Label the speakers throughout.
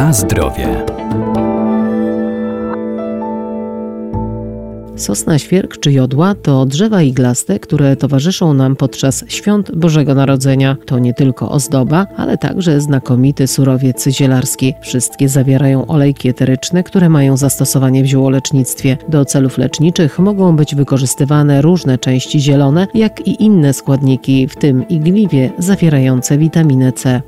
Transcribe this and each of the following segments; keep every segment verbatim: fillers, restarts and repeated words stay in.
Speaker 1: Na zdrowie.
Speaker 2: Sosna, świerk czy jodła to drzewa iglaste, które towarzyszą nam podczas świąt Bożego Narodzenia. To nie tylko ozdoba, ale także znakomity surowiec zielarski. Wszystkie zawierają olejki eteryczne, które mają zastosowanie w ziołolecznictwie. Do celów leczniczych mogą być wykorzystywane różne części zielone, jak i inne składniki, w tym igliwie zawierające witaminę C.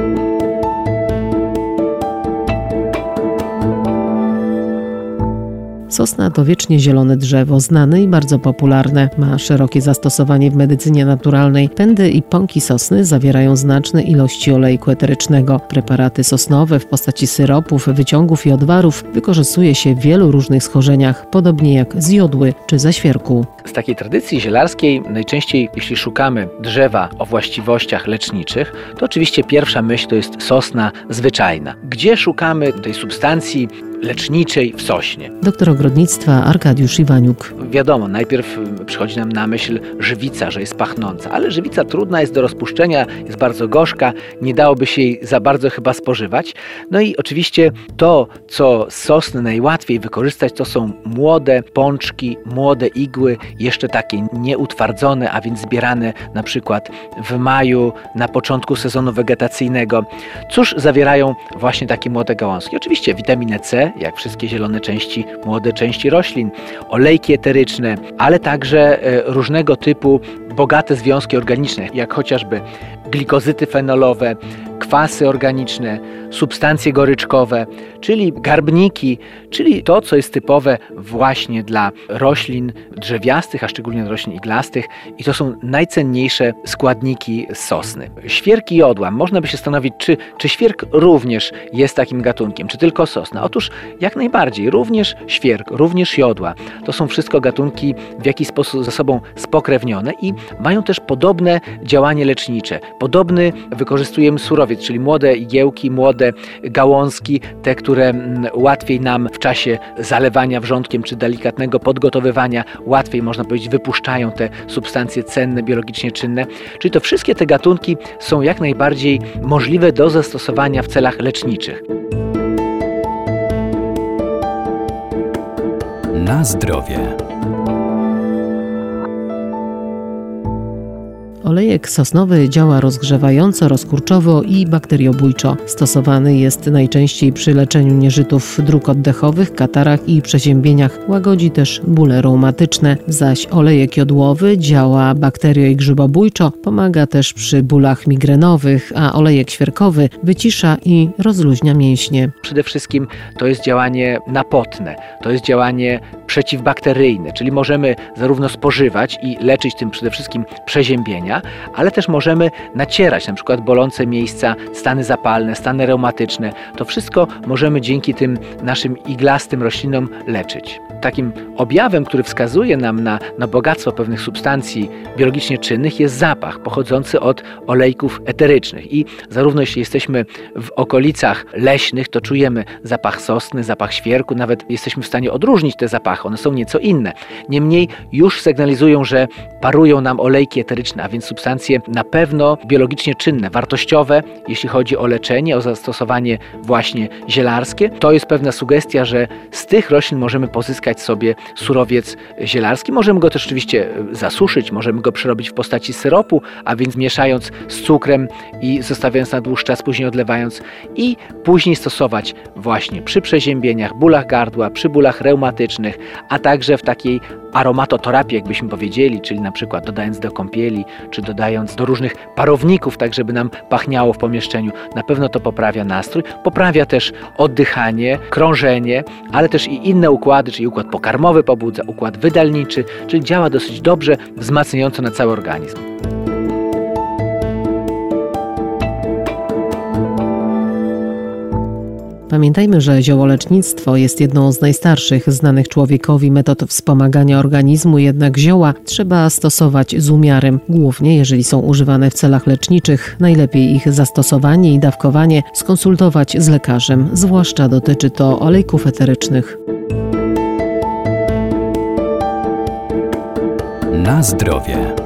Speaker 2: Sosna to wiecznie zielone drzewo, znane i bardzo popularne. Ma szerokie zastosowanie w medycynie naturalnej. Pędy i pąki sosny zawierają znaczne ilości olejku eterycznego. Preparaty sosnowe w postaci syropów, wyciągów i odwarów wykorzystuje się w wielu różnych schorzeniach, podobnie jak z jodły czy ze świerku.
Speaker 3: Z takiej tradycji zielarskiej najczęściej, jeśli szukamy drzewa o właściwościach leczniczych, to oczywiście pierwsza myśl to jest sosna zwyczajna. Gdzie szukamy tej substancji leczniczej w sośnie?
Speaker 2: Doktor ogrodnictwa Arkadiusz Iwaniuk.
Speaker 3: Wiadomo, najpierw przychodzi nam na myśl żywica, że jest pachnąca, ale żywica trudna jest do rozpuszczenia, jest bardzo gorzka, nie dałoby się jej za bardzo chyba spożywać. No i oczywiście to, co z sosny najłatwiej wykorzystać, to są młode pączki, młode igły, jeszcze takie nieutwardzone, a więc zbierane na przykład w maju, na początku sezonu wegetacyjnego. Cóż zawierają właśnie takie młode gałązki? Oczywiście witaminę C, jak wszystkie zielone części, młode części roślin, olejki eteryczne, ale także różnego typu bogate związki organiczne, jak chociażby glikozydy fenolowe, kwasy organiczne, substancje goryczkowe, czyli garbniki, czyli to, co jest typowe właśnie dla roślin drzewiastych, a szczególnie roślin iglastych, i to są najcenniejsze składniki z sosny. Świerk i jodła. Można by się zastanowić, czy, czy świerk również jest takim gatunkiem, czy tylko sosna. Otóż jak najbardziej, również świerk, również jodła. To są wszystko gatunki w jakiś sposób ze sobą spokrewnione i mają też podobne działanie lecznicze. Podobny wykorzystujemy surowiec, czyli młode igiełki, młode gałązki, te, które łatwiej nam w czasie zalewania wrzątkiem czy delikatnego podgotowywania, łatwiej, można powiedzieć, wypuszczają te substancje cenne, biologicznie czynne. Czyli to wszystkie te gatunki są jak najbardziej możliwe do zastosowania w celach leczniczych.
Speaker 1: Na zdrowie.
Speaker 2: Olejek sosnowy działa rozgrzewająco, rozkurczowo i bakteriobójczo. Stosowany jest najczęściej przy leczeniu nieżytów dróg oddechowych, katarach i przeziębieniach. Łagodzi też bóle reumatyczne, zaś olejek jodłowy działa bakterio- i grzybobójczo, pomaga też przy bólach migrenowych, a olejek świerkowy wycisza i rozluźnia mięśnie.
Speaker 3: Przede wszystkim to jest działanie napotne, to jest działanie przeciwbakteryjne, czyli możemy zarówno spożywać i leczyć tym przede wszystkim przeziębienia, ale też możemy nacierać na przykład bolące miejsca, stany zapalne, stany reumatyczne. To wszystko możemy dzięki tym naszym iglastym roślinom leczyć. Takim objawem, który wskazuje nam na, na bogactwo pewnych substancji biologicznie czynnych, jest zapach pochodzący od olejków eterycznych. I zarówno jeśli jesteśmy w okolicach leśnych, to czujemy zapach sosny, zapach świerku, nawet jesteśmy w stanie odróżnić te zapachy, one są nieco inne. Niemniej już sygnalizują, że parują nam olejki eteryczne, a więc substancje na pewno biologicznie czynne, wartościowe, jeśli chodzi o leczenie, o zastosowanie właśnie zielarskie. To jest pewna sugestia, że z tych roślin możemy pozyskać sobie surowiec zielarski. Możemy go też oczywiście zasuszyć, możemy go przerobić w postaci syropu, a więc mieszając z cukrem i zostawiając na dłuższy czas, później odlewając i później stosować właśnie przy przeziębieniach, bólach gardła, przy bólach reumatycznych, a także w takiej aromatoterapii, jakbyśmy powiedzieli, czyli na przykład dodając do kąpieli, czy dodając do różnych parowników, tak żeby nam pachniało w pomieszczeniu. Na pewno to poprawia nastrój, poprawia też oddychanie, krążenie, ale też i inne układy, czyli układ pokarmowy pobudza, układ wydalniczy, czyli działa dosyć dobrze, wzmacniająco na cały organizm.
Speaker 2: Pamiętajmy, że ziołolecznictwo jest jedną z najstarszych znanych człowiekowi metod wspomagania organizmu, jednak zioła trzeba stosować z umiarem, głównie jeżeli są używane w celach leczniczych. Najlepiej ich zastosowanie i dawkowanie skonsultować z lekarzem, zwłaszcza dotyczy to olejków eterycznych.
Speaker 1: Na zdrowie.